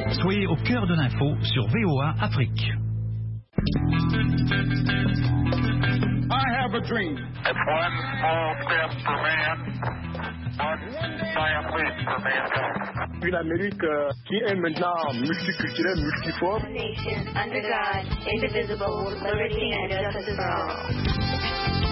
Soyez au cœur de l'info sur VOA Afrique. I have a dream. It's one small step for man, one giant leap for mankind. Une Amérique qui est maintenant multiculturelle, multiforme. A nation under God, indivisible, with liberty and justice for all.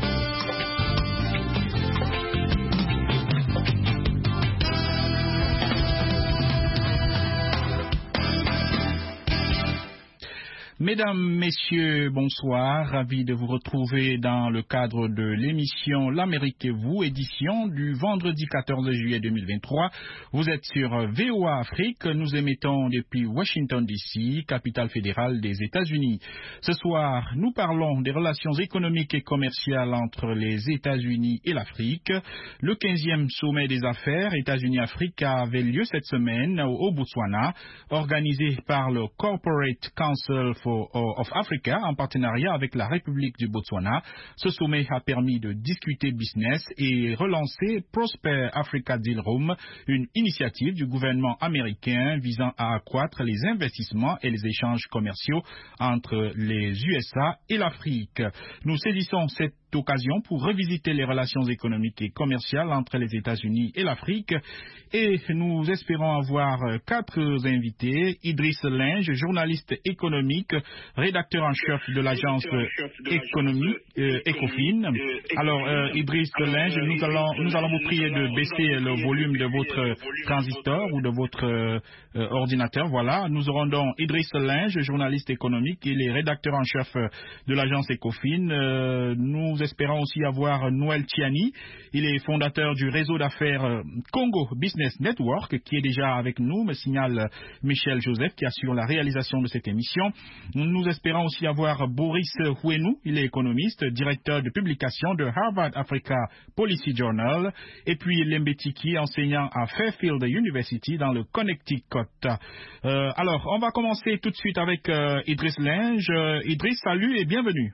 Mesdames, Messieurs, bonsoir. Ravi de vous retrouver dans le cadre de l'émission L'Amérique et vous, édition du vendredi 14 juillet 2023. Vous êtes sur VOA Afrique. Nous émettons depuis Washington DC, capitale fédérale des États-Unis. Ce soir, nous parlons des relations économiques et commerciales entre les États-Unis et l'Afrique. Le 15e sommet des affaires États-Unis-Afrique avait lieu cette semaine au Botswana, organisé par le Corporate Council of Africa en partenariat avec la République du Botswana. Ce sommet a permis de discuter business et relancer Prosper Africa Deal Room, une initiative du gouvernement américain visant à accroître les investissements et les échanges commerciaux entre les USA et l'Afrique. Nous saisissons cette occasion pour revisiter les relations économiques et commerciales entre les États-Unis et l'Afrique et nous espérons avoir 4 invités. Idriss Linge, journaliste économique, rédacteur en chef de l'agence économique Ecofin. Alors Idriss Linge, nous allons vous prier de baisser le volume de votre transistor ou de votre ordinateur. Voilà, nous aurons donc Idriss Linge, journaliste économique, il est rédacteur en chef de l'agence Ecofin. Nous espérons aussi avoir Noël Tiani. Il est fondateur du réseau d'affaires Congo Business Network, qui est déjà avec nous, me signale Michel Joseph, qui assure la réalisation de cette émission. Nous espérons aussi avoir Boris Houenou. Il est économiste, directeur de publication de Harvard Africa Policy Journal. Et puis Lembetiki, enseignant à Fairfield University dans le Connecticut. Alors, on va commencer tout de suite avec Idriss Linge. Idriss, salut et bienvenue.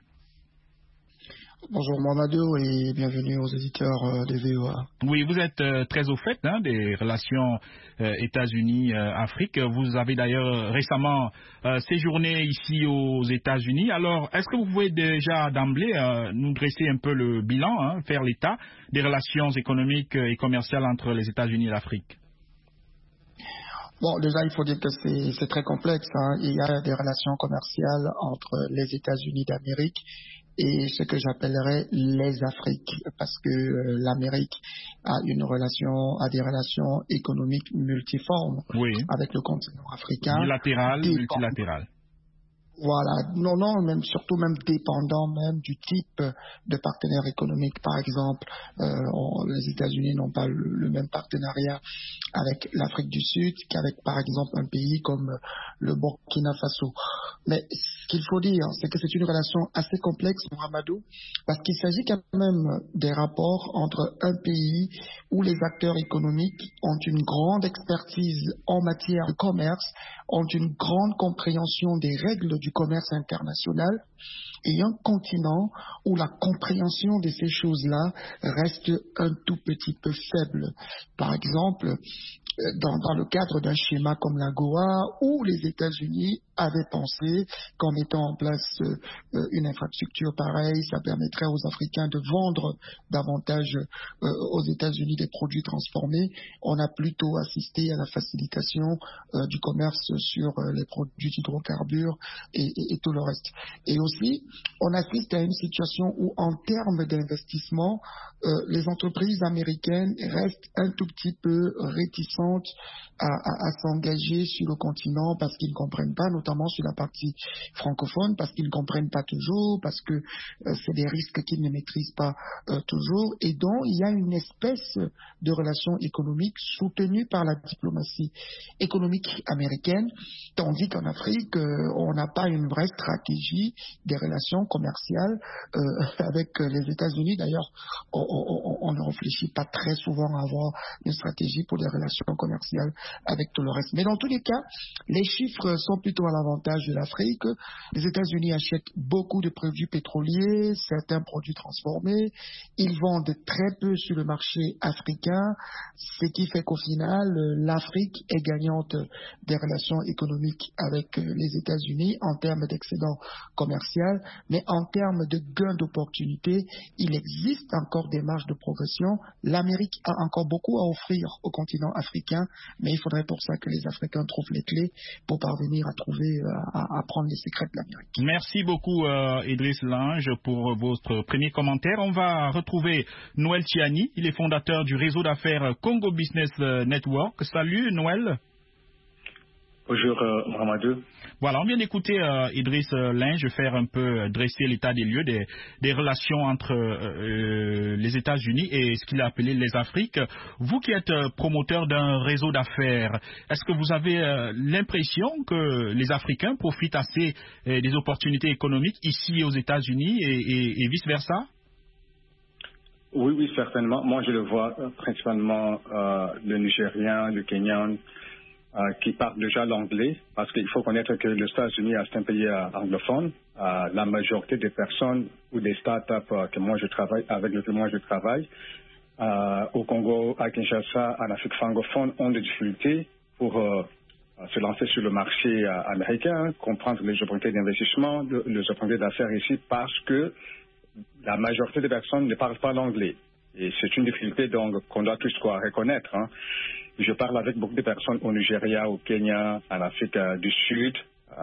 Bonjour Mamadou et bienvenue aux éditeurs de VOA. Oui, vous êtes très au fait des relations États-Unis-Afrique. Vous avez d'ailleurs récemment séjourné ici aux États-Unis. Alors, est-ce que vous pouvez déjà d'emblée nous dresser un peu le bilan, faire l'état des relations économiques et commerciales entre les États-Unis et l'Afrique? Bon, déjà, il faut dire que c'est très complexe. Il y a des relations commerciales entre les États-Unis d'Amérique et ce que j'appellerais les Afriques, parce que l'Amérique a des relations économiques multiformes avec le continent africain. Multilatéral. Voilà, non, même surtout même dépendant même du type de partenaire économique. Par exemple, les États-Unis n'ont pas le même partenariat avec l'Afrique du Sud qu'avec par exemple un pays comme le Burkina Faso. Mais ce qu'il faut dire, c'est que c'est une relation assez complexe, Mohamedou, parce qu'il s'agit quand même des rapports entre un pays où les acteurs économiques ont une grande expertise en matière de commerce, ont une grande compréhension des règles du commerce international, et un continent où la compréhension de ces choses-là reste un tout petit peu faible. Par exemple, dans le cadre d'un schéma comme l'AGOA, où les États-Unis avaient pensé qu'en mettant en place une infrastructure pareille, ça permettrait aux Africains de vendre davantage aux États-Unis des produits transformés. On a plutôt assisté à la facilitation du commerce sur les produits d'hydrocarbures et tout le reste. Et aussi, on assiste à une situation où, en termes d'investissement, les entreprises américaines restent un tout petit peu réticentes à s'engager sur le continent parce qu'ils ne comprennent pas, notamment sur la partie francophone, parce qu'ils ne comprennent pas toujours, parce que c'est des risques qu'ils ne maîtrisent pas toujours, et donc il y a une espèce de relation économique soutenue par la diplomatie économique américaine, tandis qu'en Afrique, on n'a pas une vraie stratégie des relations commerciales avec les États-Unis. D'ailleurs, on ne réfléchit pas très souvent à avoir une stratégie pour des relations commerciales avec tout le reste. Mais dans tous les cas, les chiffres sont plutôt l'avantage de l'Afrique. Les États-Unis achètent beaucoup de produits pétroliers, certains produits transformés. Ils vendent très peu sur le marché africain, ce qui fait qu'au final, l'Afrique est gagnante des relations économiques avec les États-Unis en termes d'excédent commercial, mais en termes de gains d'opportunités, il existe encore des marges de progression. L'Amérique a encore beaucoup à offrir au continent africain, mais il faudrait pour ça que les Africains trouvent les clés pour parvenir à prendre les secrets de l'Amérique. Merci beaucoup Idriss Lange pour votre premier commentaire. On va retrouver Noël Tiani, il est fondateur du réseau d'affaires Congo Business Network. Salut Noël. Bonjour Mohamedou. Voilà, on vient d'écouter Idriss Lange faire un peu dresser l'état des lieux des relations entre les États-Unis et ce qu'il a appelé les Afriques. Vous qui êtes promoteur d'un réseau d'affaires, est-ce que vous avez l'impression que les Africains profitent assez des opportunités économiques ici aux États-Unis et vice-versa? Oui, certainement. Moi, je le vois principalement le Nigérien, le Kenyan, qui parlent déjà l'anglais, parce qu'il faut connaître que les États-Unis, c'est un pays anglophone. La majorité des personnes ou des startups avec lesquelles moi je travaille, au Congo, à Kinshasa, en Afrique francophone, ont des difficultés pour se lancer sur le marché américain, comprendre les opportunités d'investissement, les opportunités d'affaires ici, parce que la majorité des personnes ne parlent pas l'anglais. Et c'est une difficulté donc qu'on doit tous reconnaître. Je parle avec beaucoup de personnes au Nigeria, au Kenya, en Afrique du Sud,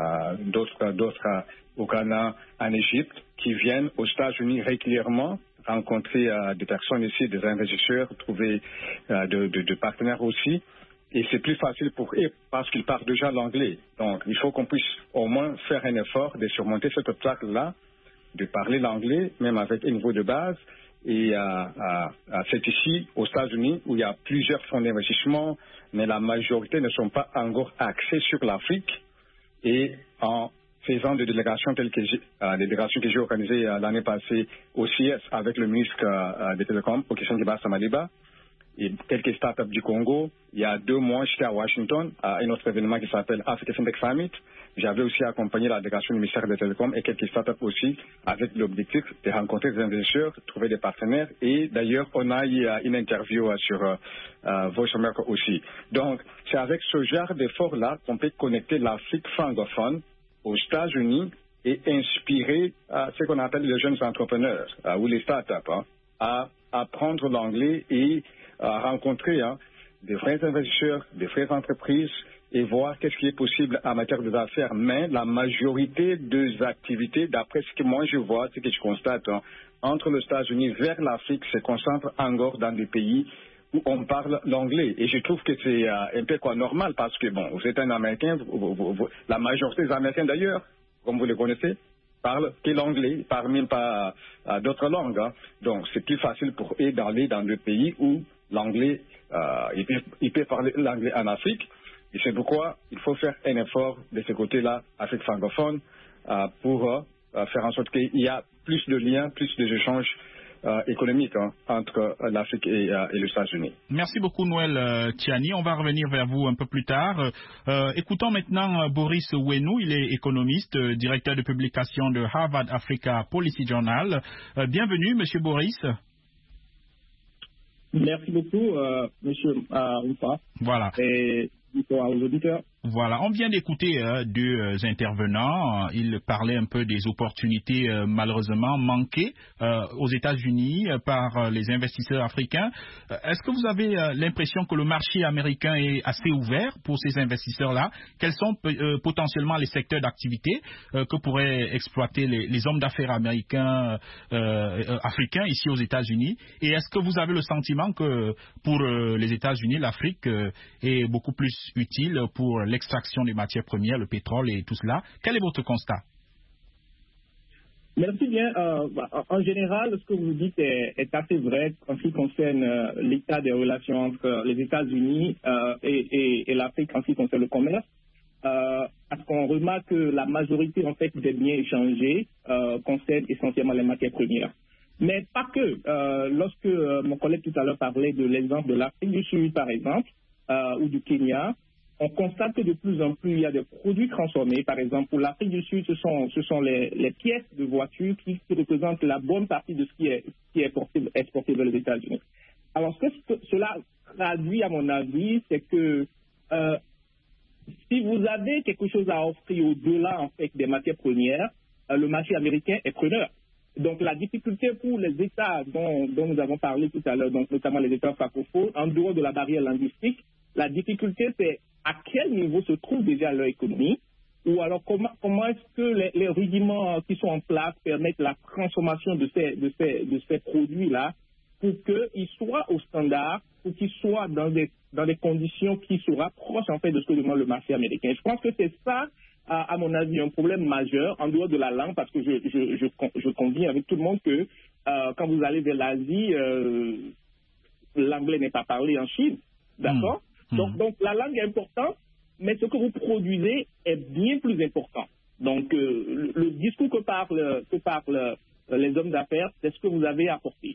d'autres au Ghana, en Égypte, qui viennent aux États-Unis régulièrement rencontrer des personnes ici, des investisseurs, trouver de partenaires aussi. Et c'est plus facile pour eux parce qu'ils parlent déjà l'anglais. Donc, il faut qu'on puisse au moins faire un effort de surmonter cet obstacle-là, de parler l'anglais, même avec un niveau de base. Et c'est ici, aux États-Unis, où il y a plusieurs fonds d'investissement, mais la majorité ne sont pas encore axés sur l'Afrique. Et en faisant des délégations telles que les délégations que j'ai organisées l'année passée au CIS avec le ministre des Télécoms, Okechangeba Samaliba, et quelques startups du Congo. Il y a 2 mois, j'étais à Washington, à un autre événement qui s'appelle Africa Fintech Summit. J'avais aussi accompagné la délégation du ministère des Télécoms et quelques startups aussi, avec l'objectif de rencontrer des investisseurs, trouver des partenaires. Et d'ailleurs, on a eu une interview sur Voice America aussi. Donc, c'est avec ce genre d'effort-là qu'on peut connecter l'Afrique francophone aux États-Unis et inspirer ce qu'on appelle les jeunes entrepreneurs ou les startups à apprendre l'anglais et à rencontrer des vrais investisseurs, des vraies entreprises et voir qu'est-ce qui est possible en matière d'affaires. Mais la majorité des activités, d'après ce que moi je vois, ce que je constate, entre les États-Unis vers l'Afrique se concentre encore dans des pays où on parle l'anglais. Et je trouve que c'est un peu normal parce que, bon, vous êtes un Américain, la majorité des Américains d'ailleurs, comme vous le connaissez, parlent que l'anglais, ils parlent même pas d'autres langues. Donc, c'est plus facile pour eux d'aller dans des pays où l'anglais, ils peuvent parler l'anglais en Afrique. Et c'est pourquoi il faut faire un effort de ce côté-là, Afrique francophone, pour faire en sorte qu'il y a plus de liens, plus d'échanges économiques entre l'Afrique et les États-Unis. Merci beaucoup Noël Tiani. On va revenir vers vous un peu plus tard. Écoutons maintenant Boris Ouenou. Il est économiste, directeur de publication de Harvard Africa Policy Journal. Bienvenue, Monsieur Boris. Merci beaucoup, Monsieur Oupa. Voilà. Et aux auditeurs. Voilà, on vient d'écouter 2 intervenants. Ils parlaient un peu des opportunités malheureusement manquées aux États-Unis par les investisseurs africains. Est-ce que vous avez l'impression que le marché américain est assez ouvert pour ces investisseurs-là? Quels sont potentiellement les secteurs d'activité que pourraient exploiter les hommes d'affaires américains, africains ici aux États-Unis? Et est-ce que vous avez le sentiment que pour les États-Unis, l'Afrique est beaucoup plus utile pour l'extraction des matières premières, le pétrole et tout cela? Quel est votre constat? Merci bien. En général, ce que vous dites est assez vrai en ce qui concerne l'état des relations entre les États-Unis et l'Afrique en ce qui concerne le commerce. Parce qu'on remarque que la majorité en fait des biens échangés concerne essentiellement les matières premières. Mais pas que. Lorsque mon collègue tout à l'heure parlait de l'exemple de l'Afrique du Sud, par exemple, ou du Kenya, on constate que de plus en plus, il y a des produits transformés. Par exemple, pour l'Afrique du Sud, ce sont les pièces de voitures qui représentent la bonne partie de ce qui est exporté vers les États-Unis. Alors, ce que cela traduit, à mon avis, c'est que si vous avez quelque chose à offrir au-delà, en fait, des matières premières, le marché américain est preneur. Donc, la difficulté pour les États dont nous avons parlé tout à l'heure, donc notamment les États francophones, en dehors de la barrière linguistique, la difficulté, c'est à quel niveau se trouve déjà leur économie, ou alors comment est-ce que les rudiments qui sont en place permettent la transformation de ces produits-là pour qu'ils soient au standard, pour qu'ils soient dans des conditions qui se rapprochent en fait de ce que demande le marché américain. Je pense que c'est ça, à mon avis, un problème majeur en dehors de la langue, parce que je conviens avec tout le monde que quand vous allez vers l'Asie, l'anglais n'est pas parlé en Chine, d'accord? Donc la langue est importante, mais ce que vous produisez est bien plus important. Donc le discours que parlent les hommes d'affaires, c'est ce que vous avez apporté.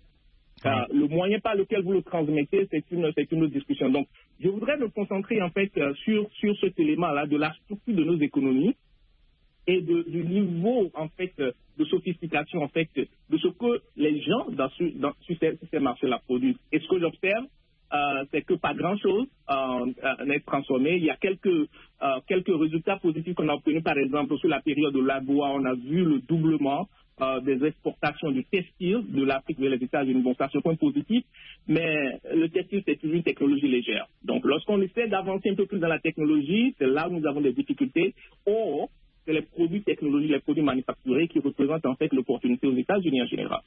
Le moyen par lequel vous le transmettez, c'est une autre discussion. Donc, je voudrais me concentrer en fait sur cet élément-là de la structure de nos économies et du niveau en fait de sophistication en fait de ce que les gens sur ces marchés-là produisent. Et ce que j'observe, c'est que pas grand-chose n'est transformé. Il y a quelques résultats positifs qu'on a obtenus, par exemple sur la période de l'AGOA, on a vu le doublement des exportations du textile de l'Afrique vers les États-Unis. Bon, ça c'est un point positif, mais le textile, c'est toujours une technologie légère. Donc, lorsqu'on essaie d'avancer un peu plus dans la technologie, c'est là où nous avons des difficultés. Or, c'est les produits technologiques, les produits manufacturés qui représentent en fait l'opportunité aux États-Unis en général.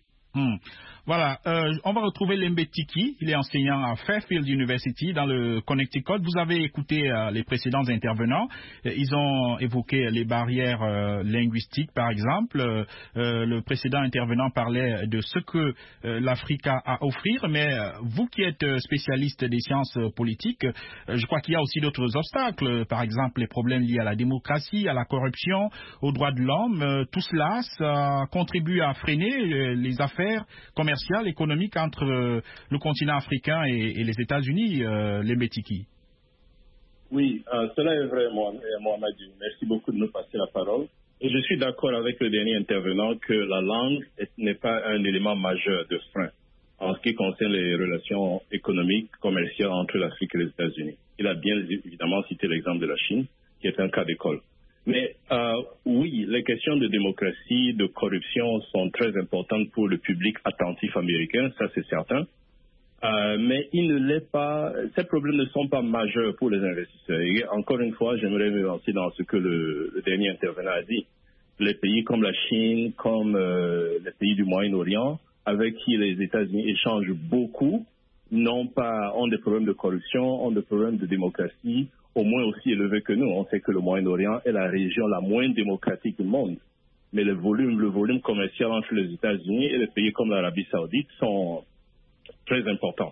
Voilà, on va retrouver Lembetiki, il est enseignant à Fairfield University dans le Connecticut. Vous avez écouté les précédents intervenants, ils ont évoqué les barrières linguistiques par exemple. Le précédent intervenant parlait de ce que l'Afrique a à offrir, mais vous qui êtes spécialiste des sciences politiques, je crois qu'il y a aussi d'autres obstacles, par exemple les problèmes liés à la démocratie, à la corruption, aux droits de l'homme. Tout cela, ça contribue à freiner les affaires commerciales, économiques entre le continent africain et les États-Unis, les Mbetiki. Oui, cela est vrai, Mohamed. Merci beaucoup de nous passer la parole. Et je suis d'accord avec le dernier intervenant que la langue n'est pas un élément majeur de frein en ce qui concerne les relations économiques, commerciales entre l'Afrique et les États-Unis. Il a bien évidemment cité l'exemple de la Chine, qui est un cas d'école. Mais oui, les questions de démocratie, de corruption sont très importantes pour le public attentif américain, ça c'est certain. Mais il ne l'est pas, ces problèmes ne sont pas majeurs pour les investisseurs. Et encore une fois, j'aimerais me lancer dans ce que le dernier intervenant a dit. Les pays comme la Chine, comme les pays du Moyen-Orient, avec qui les États-Unis échangent beaucoup, ont des problèmes de corruption, ont des problèmes de démocratie, au moins aussi élevés que nous. On sait que le Moyen-Orient est la région la moins démocratique du monde. Mais le volume commercial entre les États-Unis et les pays comme l'Arabie Saoudite sont très importants,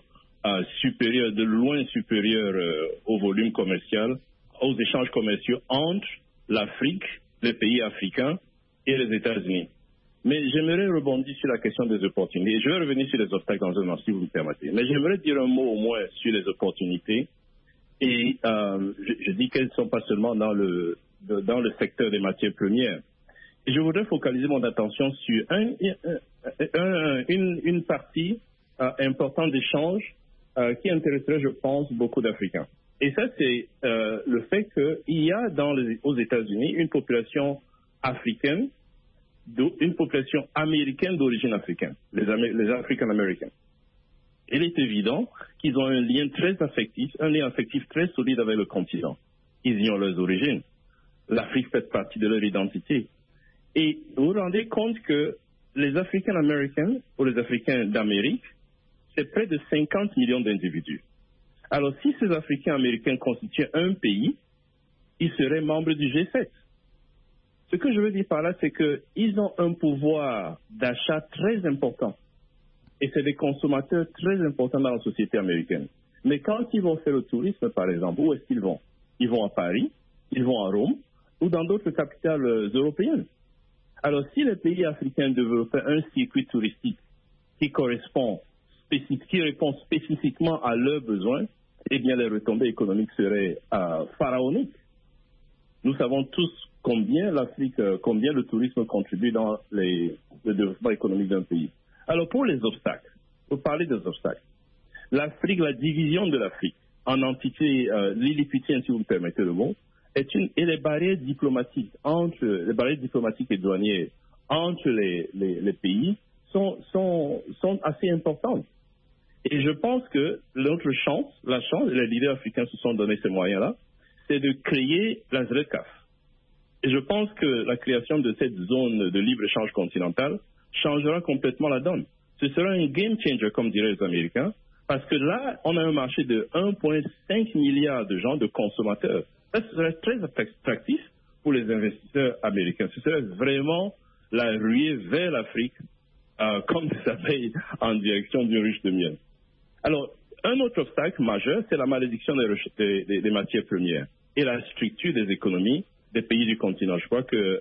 de loin supérieurs au volume commercial, aux échanges commerciaux entre l'Afrique, les pays africains et les États-Unis. Mais j'aimerais rebondir sur la question des opportunités. Je vais revenir sur les obstacles dans un moment, si vous me permettez. Mais j'aimerais dire un mot au moins sur les opportunités. Et je dis qu'elles ne sont pas seulement dans le secteur des matières premières. Et je voudrais focaliser mon attention sur une partie importante d'échange qui intéresserait, je pense, beaucoup d'Africains. Et ça, c'est le fait qu'il y a aux États-Unis une population africaine, une population américaine d'origine africaine, les Africains-Américains. Il est évident qu'ils ont un lien affectif très solide avec le continent. Ils y ont leurs origines. L'Afrique fait partie de leur identité. Et vous vous rendez compte que les Africains-Américains, ou les Africains d'Amérique, c'est près de 50 millions d'individus. Alors, si ces Africains-Américains constituaient un pays, ils seraient membres du G7. Ce que je veux dire par là, c'est qu'ils ont un pouvoir d'achat très important. Et c'est des consommateurs très importants dans la société américaine. Mais quand ils vont faire le tourisme, par exemple, où est-ce qu'ils vont? Ils vont à Paris, ils vont à Rome, ou dans d'autres capitales européennes. Alors, si les pays africains développaient un circuit touristique qui répond spécifiquement à leurs besoins, eh bien les retombées économiques seraient pharaoniques. Nous savons tous combien combien le tourisme contribue dans le développement économique d'un pays. Alors pour les obstacles, pour parler des obstacles, l'Afrique, la division de l'Afrique en entités lilliputiennes, si vous me permettez le mot, et les barrières diplomatiques et douanières entre les pays sont assez importantes. Et je pense que la chance, les leaders africains se sont donné ces moyens-là, c'est de créer la ZLECAf. Et je pense que la création de cette zone de libre-échange continentale changera complètement la donne. Ce sera un game changer, comme diraient les Américains, parce que là, on a un marché de 1,5 milliard de gens, de consommateurs. Ça serait très attractif pour les investisseurs américains. Ce serait vraiment la ruée vers l'Afrique, comme des abeilles en direction d'une ruche de miel. Alors, un autre obstacle majeur, c'est la malédiction des matières premières et la structure des économies des pays du continent. Je crois que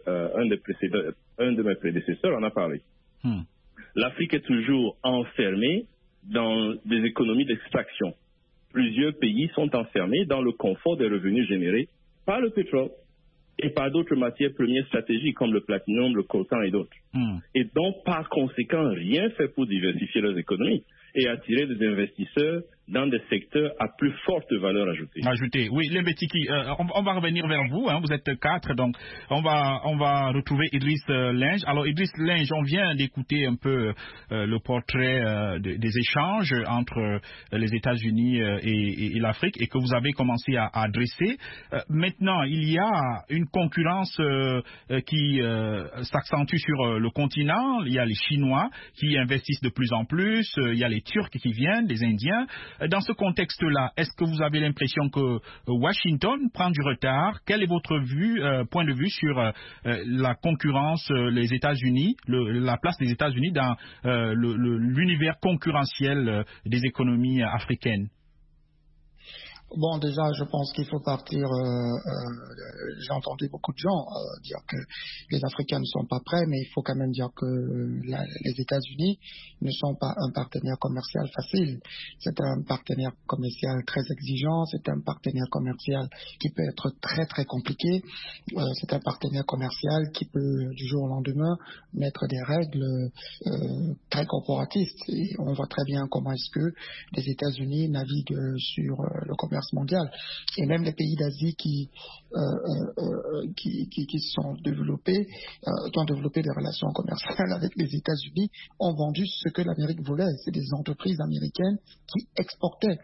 un de mes prédécesseurs en a parlé. L'Afrique est toujours enfermée dans des économies d'extraction. Plusieurs pays sont enfermés dans le confort des revenus générés par le pétrole et par d'autres matières premières stratégiques comme le platinum, le coltan et d'autres. Et donc, par conséquent, rien fait pour diversifier leurs économies et attirer des investisseurs dans des secteurs à plus forte valeur ajoutée. Oui, les Mbetiki, on va revenir vers vous, hein, vous êtes 4, donc on va retrouver Idriss Linge. Alors Idriss Linge, on vient d'écouter un peu le portrait des échanges entre les États-Unis et l'Afrique et que vous avez commencé à adresser. Maintenant, il y a une concurrence qui s'accentue sur le continent. Il y a les Chinois qui investissent de plus en plus, il y a les Turcs qui viennent, les Indiens. Dans ce contexte-là, est-ce que vous avez l'impression que Washington prend du retard? Quel est votre point de vue sur la concurrence, les États-Unis, la place des États-Unis dans l'univers concurrentiel des économies africaines? Bon, déjà, je pense qu'il faut partir. J'ai entendu beaucoup de gens dire que les Africains ne sont pas prêts, mais il faut quand même dire que les États-Unis ne sont pas un partenaire commercial facile. C'est un partenaire commercial très exigeant. C'est un partenaire commercial qui peut être très très compliqué. C'est un partenaire commercial qui peut du jour au lendemain mettre des règles très corporatistes. Et on voit très bien comment est-ce que les États-Unis naviguent sur le commerce mondial, et même les pays d'Asie qui sont développés, qui ont développé des relations commerciales avec les États-Unis, ont vendu ce que l'Amérique voulait. C'est des entreprises américaines qui exportaient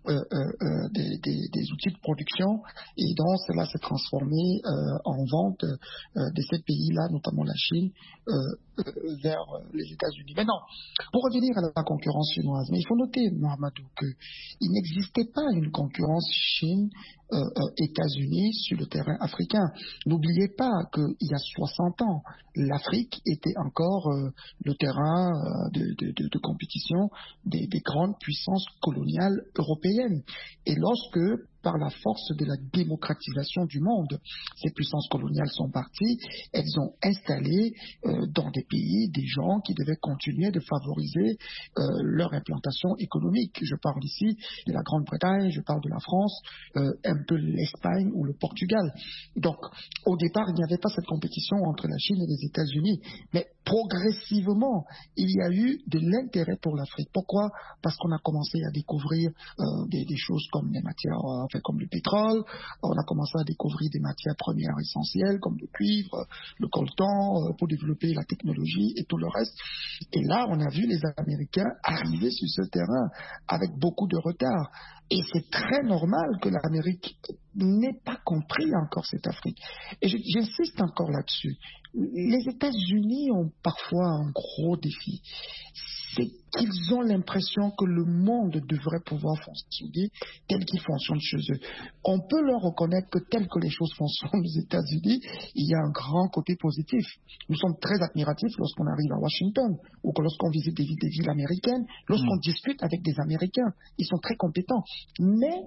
des outils de production, et donc cela s'est transformé en vente de ces pays-là, notamment la Chine, vers les États-Unis. Maintenant, pour revenir à la concurrence chinoise, mais il faut noter, Mohamedou, qu'il n'existait pas une concurrence Chine-États-Unis sur le terrain africain. N'oubliez pas qu'il y a 60 ans, l'Afrique était encore le terrain de compétition des grandes puissances coloniales européennes. Et lorsque, par la force de la démocratisation du monde, ces puissances coloniales sont parties, elles ont installé dans des pays des gens qui devaient continuer de favoriser leur implantation économique. Je parle ici de la Grande-Bretagne, je parle de la France, un peu l'Espagne ou le Portugal. Donc, au départ, il n'y avait pas cette compétition entre la Chine et les États-Unis, mais progressivement, il y a eu de l'intérêt pour l'Afrique. Pourquoi? Parce qu'on a commencé à découvrir des choses comme les matières, comme le pétrole, on a commencé à découvrir des matières premières essentielles comme le cuivre, le coltan, pour développer la technologie et tout le reste. Et là, on a vu les Américains arriver sur ce terrain avec beaucoup de retard. Et c'est très normal que l'Amérique n'ait pas compris encore cette Afrique. Et j'insiste encore là-dessus. Les États-Unis ont parfois un gros défi. C'est qu'ils ont l'impression que le monde devrait pouvoir fonctionner tel qu'il fonctionne chez eux. On peut leur reconnaître que tel que les choses fonctionnent aux États-Unis, il y a un grand côté positif. Nous sommes très admiratifs lorsqu'on arrive à Washington ou que lorsqu'on visite des villes américaines, lorsqu'on discute avec des Américains. Ils sont très compétents. Mais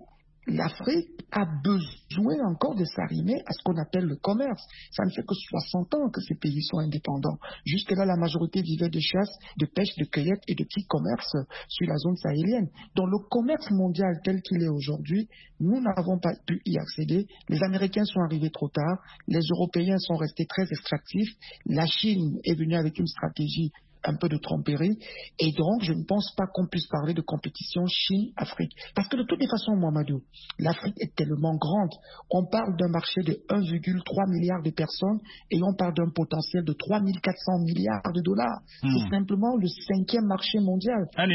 l'Afrique a besoin encore de s'arrimer à ce qu'on appelle le commerce. Ça ne fait que 60 ans que ces pays sont indépendants. Jusque-là, la majorité vivait de chasse, de pêche, de cueillette et de petits commerces sur la zone sahélienne. Donc le commerce mondial tel qu'il est aujourd'hui, nous n'avons pas pu y accéder. Les Américains sont arrivés trop tard. Les Européens sont restés très extractifs. La Chine est venue avec une stratégie un peu de tromperie, et donc je ne pense pas qu'on puisse parler de compétition Chine-Afrique. Parce que de toutes les façons, Mohamedou, l'Afrique est tellement grande. On parle d'un marché de 1,3 milliard de personnes et on parle d'un potentiel de 3400 milliards de dollars. C'est simplement le 5e marché mondial. Un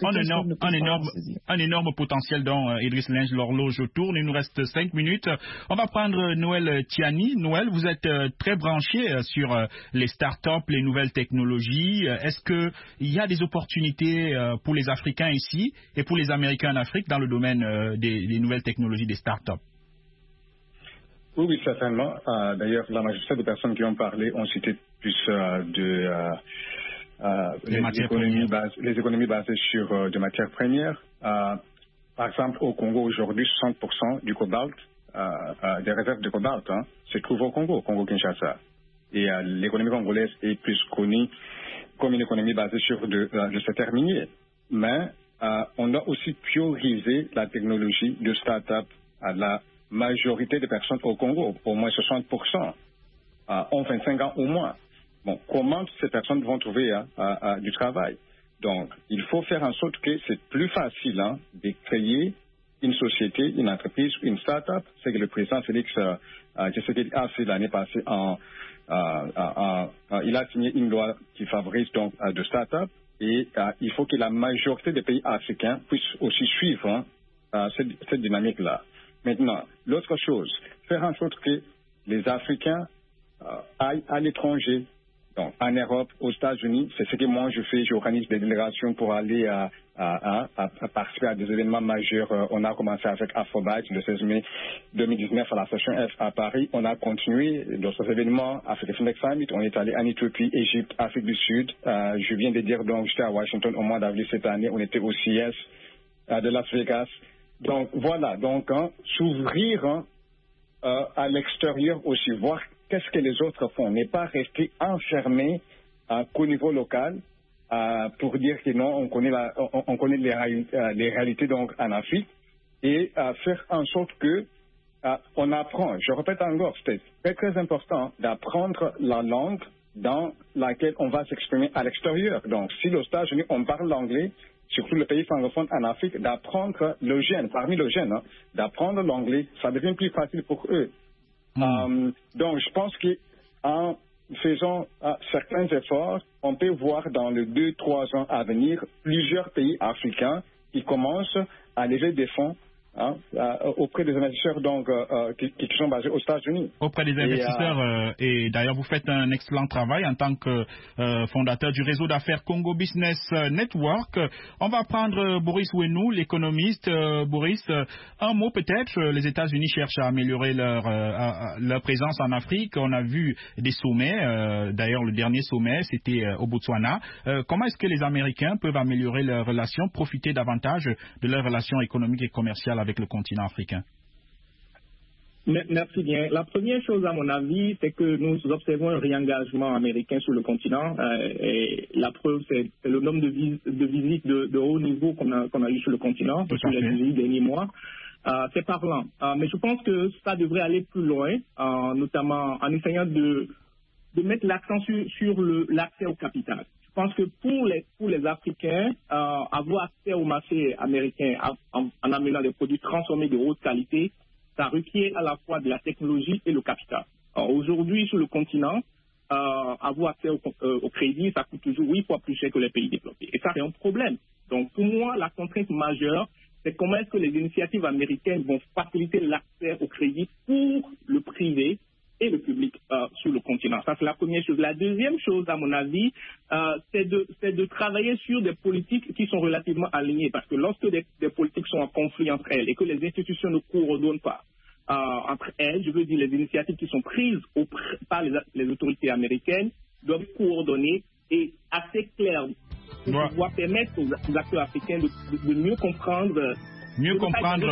énorme potentiel dont Idriss Linge, l'horloge tourne. Il nous reste 5 minutes. On va prendre Noël Tiani. Noël, vous êtes très branché sur les startups, les nouvelles technologies. Est-ce qu'il y a des opportunités pour les Africains ici et pour les Américains en Afrique dans le domaine des nouvelles technologies, des startups? Oui, certainement. D'ailleurs, la majorité des personnes qui ont parlé ont cité plus les économies basées sur des matières premières. Par exemple, au Congo, aujourd'hui, 60% du cobalt, des réserves de cobalt, se trouvent au Congo-Kinshasa. Et l'économie congolaise est plus connue comme une économie basée sur le secteur minier. Mais on a aussi priorisé la technologie de start-up à la majorité des personnes au Congo, au moins 60%, ont 25 ans au moins. Bon, comment ces personnes vont trouver du travail? Donc, il faut faire en sorte que c'est plus facile de créer une société, une entreprise, une start-up. C'est que le président Félix Tshisekedi a fait l'année passée il a signé une loi qui favorise donc de start-up et il faut que la majorité des pays africains puissent aussi suivre cette dynamique-là. Maintenant, l'autre chose, faire en sorte que les Africains aillent à l'étranger. Donc, en Europe, aux États-Unis, c'est ce que moi je fais. J'organise des délégations pour aller à participer à des événements majeurs. On a commencé avec Afrobyte le 16 mai 2019 à la station F à Paris. On a continué d'autres événements, Africa Fintech Summit. On est allé en Éthiopie, Égypte, Afrique du Sud. Je viens de dire, donc, j'étais à Washington au mois d'avril cette année. On était au CES de Las Vegas. Donc, voilà. Donc, s'ouvrir à l'extérieur aussi, voir qu'est-ce que les autres font, n'est pas rester enfermé qu'au niveau local pour dire que non, on connaît les réalités donc en Afrique et faire en sorte que on apprend. Je répète encore, c'est très très important d'apprendre la langue dans laquelle on va s'exprimer à l'extérieur. Donc, si aux États-Unis on parle l'anglais, surtout les pays francophones en Afrique, d'apprendre parmi les jeunes, d'apprendre l'anglais, ça devient plus facile pour eux. Donc, je pense qu'en faisant certains efforts, on peut voir dans les 2-3 ans à venir plusieurs pays africains qui commencent à lever des fonds auprès des investisseurs donc, qui sont basés aux États-Unis. Auprès des investisseurs, et d'ailleurs vous faites un excellent travail en tant que fondateur du réseau d'affaires Congo Business Network. On va prendre Boris Ouenou, l'économiste. Boris, un mot peut-être, les États-Unis cherchent à améliorer leur présence en Afrique. On a vu des sommets, d'ailleurs le dernier sommet c'était au Botswana. Comment est-ce que les Américains peuvent améliorer leurs relations, profiter davantage de leurs relations économiques et commerciales avec le continent africain? Merci bien. La première chose, à mon avis, c'est que nous observons un réengagement américain sur le continent. Et la preuve, c'est le nombre de visites de haut niveau qu'on a eu sur le continent sur les 18 derniers mois. C'est parlant. Mais je pense que ça devrait aller plus loin, notamment en essayant de mettre l'accent sur l'accès au capital. Je pense que pour les Africains, avoir accès au marché américain en amenant des produits transformés de haute qualité, ça requiert à la fois de la technologie et le capital. Aujourd'hui, sur le continent, avoir accès au crédit, ça coûte toujours 8 fois plus cher que les pays développés. Et ça, c'est un problème. Donc, pour moi, la contrainte majeure, c'est comment est-ce que les initiatives américaines vont faciliter l'accès au crédit pour le privé et le public sur le continent. Ça, c'est la première chose. La deuxième chose, à mon avis, c'est de travailler sur des politiques qui sont relativement alignées. Parce que lorsque des politiques sont en conflit entre elles et que les institutions ne coordonnent pas entre elles, je veux dire les initiatives qui sont prises par les autorités américaines doivent coordonner et assez clair pour pouvoir permettre aux acteurs africains de mieux comprendre mieux comprendre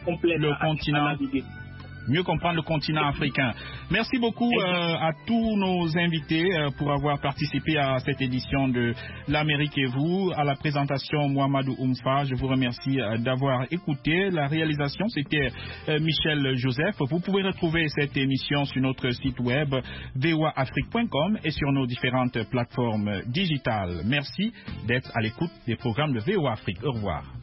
le continent africain. Merci beaucoup à tous nos invités pour avoir participé à cette édition de l'Amérique et vous. À la présentation, Mohamedou Oumfa, je vous remercie d'avoir écouté. La réalisation, c'était Michel Joseph. Vous pouvez retrouver cette émission sur notre site web voaafrique.com et sur nos différentes plateformes digitales. Merci d'être à l'écoute des programmes de VOA Afrique. Au revoir.